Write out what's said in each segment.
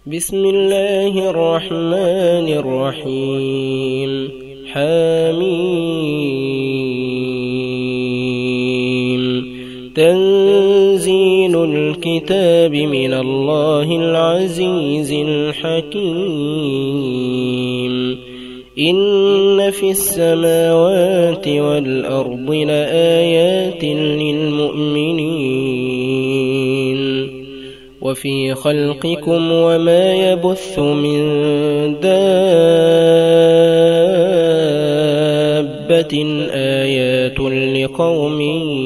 بسم الله الرحمن الرحيم حميم تنزيل الكتاب من الله العزيز الحكيم إن في السماوات والأرض لآيات للمؤمنين وفي خلقكم وما يبث من دابة آيات لقوم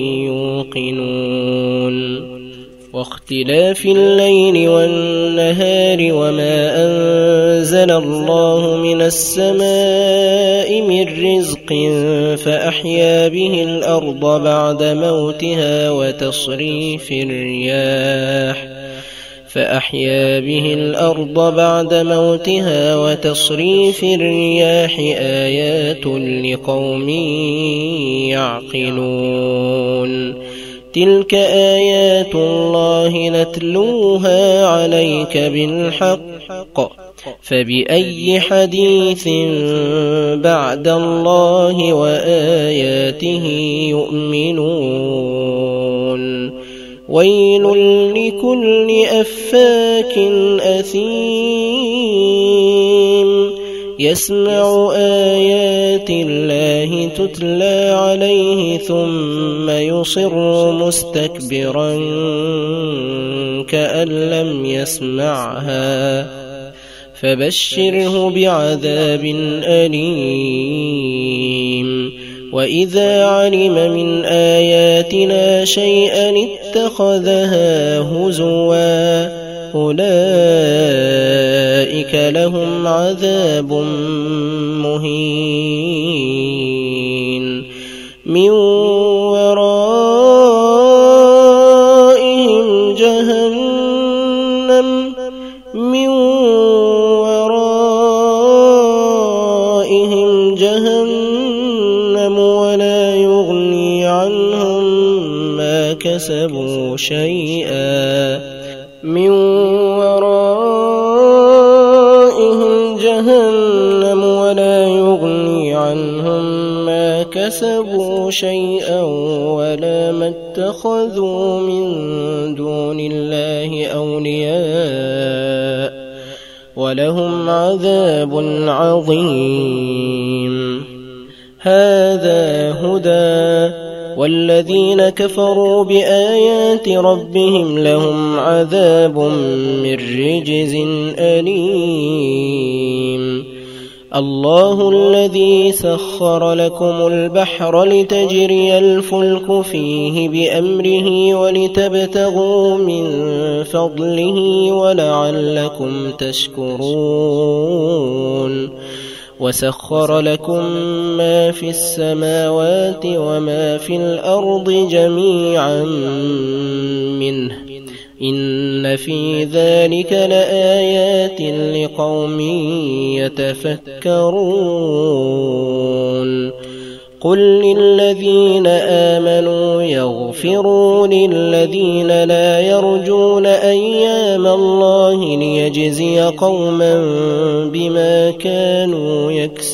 يوقنون واختلاف الليل والنهار وما أنزل الله من السماء من رزق فأحيا به الأرض بعد موتها وتصريف الرياح آيات لقوم يعقلون تلك آيات الله نتلوها عليك بالحق فبأي حديث بعد الله وآياته يؤمنون ويل لكل أفاك أثيم يسمع آيات الله تتلى عليه ثم يصر مستكبرا كأن لم يسمعها فبشره بعذاب أليم وإذا علم من آياتنا شيئا اتخذها هزوا أولئك لهم عذاب مهين من ورائهم جهنم ولا يغني عنهم ما كسبوا شيئا ولا ما اتخذوا من دون الله أولياء ولهم عذاب عظيم هذا هدى والذين كفروا بآيات ربهم لهم عذاب من رجز أليم الله الذي سخر لكم البحر لتجري الفلك فيه بأمره ولتبتغوا من فضله ولعلكم تشكرون وسخر لكم ما في السماوات وما في الأرض جميعا منه إن في ذلك لآيات لقوم يتفكرون قل للذين آمنوا يغفروا للذين لا يرجون أيام الله ليجزي قوما بما كانوا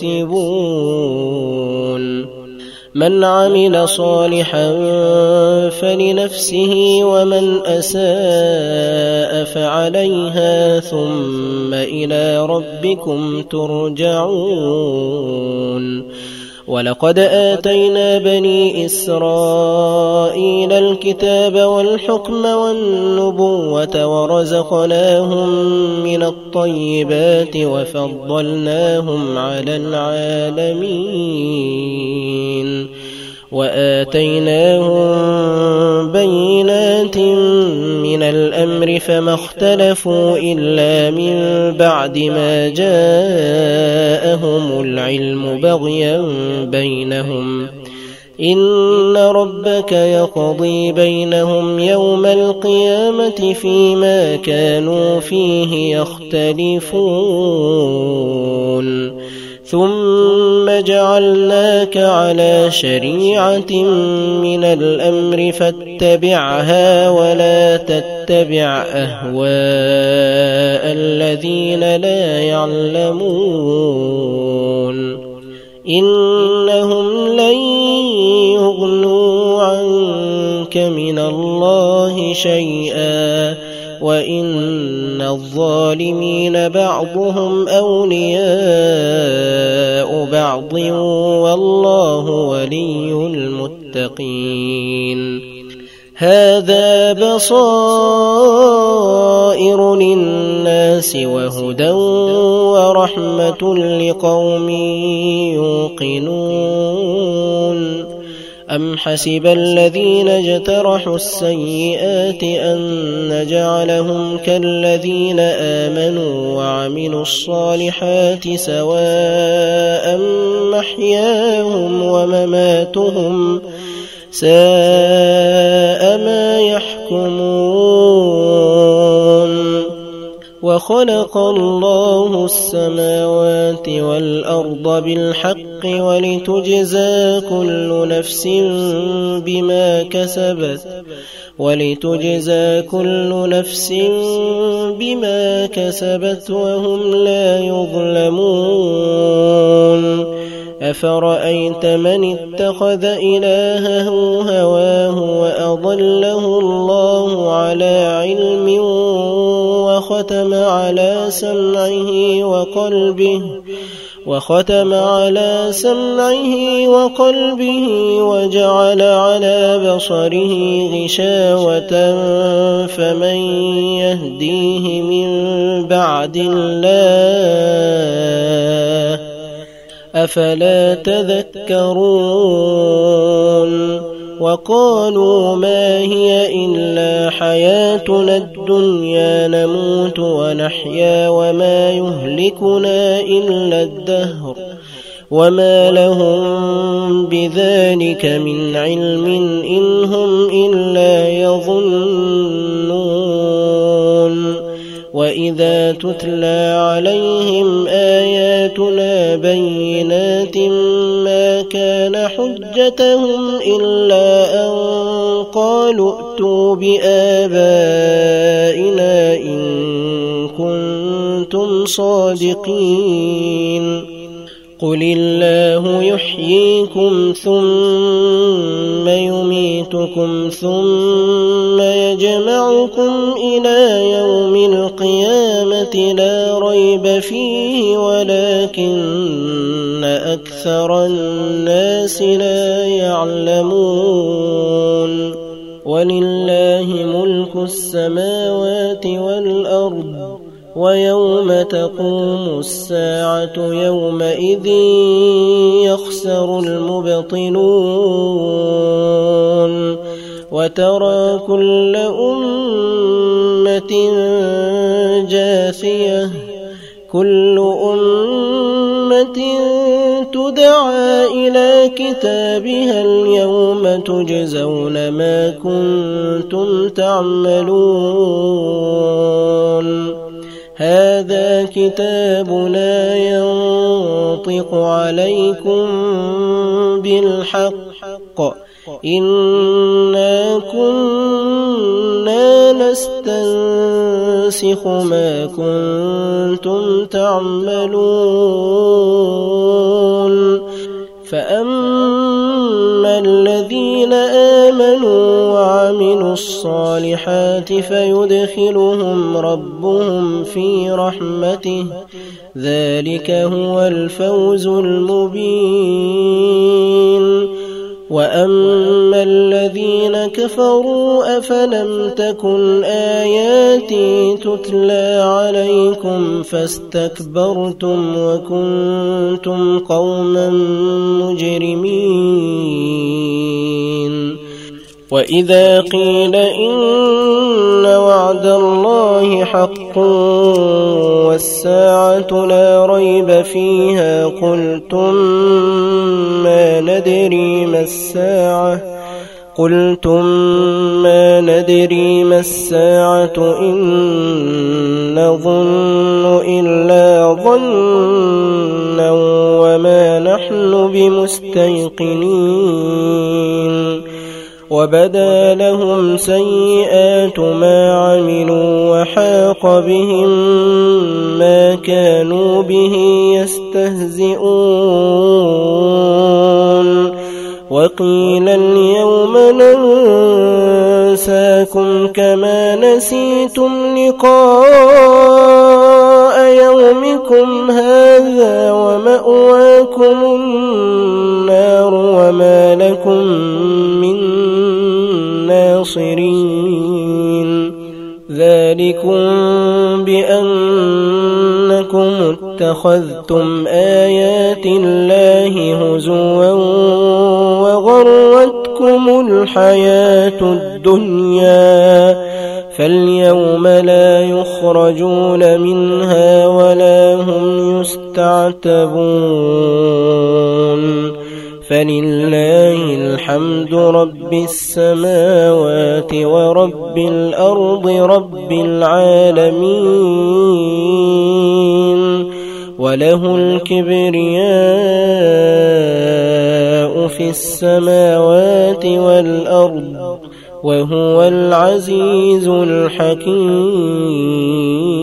يكسبون من عمل صالحا فلنفسه ومن أساء فعليها ثم إلى ربكم ترجعون ولقد آتينا بني إسرائيل الكتاب والحكم والنبوة ورزقناهم من الطيبات وفضلناهم على العالمين وآتيناهم بينات من الأمر فما اختلفوا إلا من بعد ما جاءهم العلم بغيا بينهم إن ربك يقضي بينهم يوم القيامة فيما كانوا فيه يختلفون ثم جعلناك على شريعة من الأمر فاتبعها ولا تتبع أهواء الذين لا يعلمون إنهم لن يغنوا عنك من الله شيئا وإن الظالمين بعضهم أولياء بعض والله ولي المتقين هذا بصائر للناس وهدى ورحمة لقوم يوقنون أم حسب الذين اجترحوا السيئات أن نجعلهم كالذين آمنوا وعملوا الصالحات سواء محياهم ومماتهم ساء ما يحكمون وخلق الله السماوات والأرض بالحق ولتجزى كل نفس بما كسبت وهم لا يظلمون أفرأيت من اتخذ إلهه هواه وأضله الله على علم وختم على سمعه وقلبه وجعل على بصره غشاوة فمن يهديه من بعد الله أفلا تذكرون وقالوا ما هي إلا حياتنا الدنيا نموت ونحيا وما يهلكنا إلا الدهر وما لهم بذلك من علم إن هم إلا يظنون وإذا تتلى عليهم آياتنا بينات ما كان حجتهم إلا أن قالوا ائتوا بآبائنا إن كنتم صادقين قل الله يحييكم ثم يميتكم ثم يجمعكم إلى يوم القيامة لا ريب فيه ولكن أكثر الناس لا يعلمون ولله ملك السماوات والأرض ويوم تقوم الساعة يومئذ يخسر المبطلون وترى كل أمة جاثية كل أمة تدعى إلى كتابها اليوم تجزون ما كنتم تعملون هذا كتابنا ينطق عليكم بالحق إنا كنا نستنسخ ما كنتم تعملون فأما الذين آمنوا وعملوا الصالحات فيدخلهم ربهم في رحمته ذلك هو الفوز المبين وأما الذين كفروا أفلم تكن آياتي تتلى عليكم فاستكبرتم وكنتم قوما مجرمين وإذا قيل إن وعد الله حق والساعة لا ريب فيها قلتم ما ندري ما الساعة قلتم ما ندري ما الساعة إن نظن إلا ظنا وما نحن بمستيقنين وبدا لهم سيئات ما عملوا وحاق بهم ما كانوا به يستهزئون وقيل اليوم ننساكم كما نسيتم لقاء يومكم هذا ومأواكم النار وما لكم من ناصرين ذلكم بأنكم اتخذتم آيات الله هزوا وغرتكم الحياة الدنيا فاليوم لا يخرجون منها ولا هم يستعتبون فلله الحمد رب السماوات ورب الأرض رب العالمين وله الكبرياء في السماوات والأرض وهو العزيز الحكيم.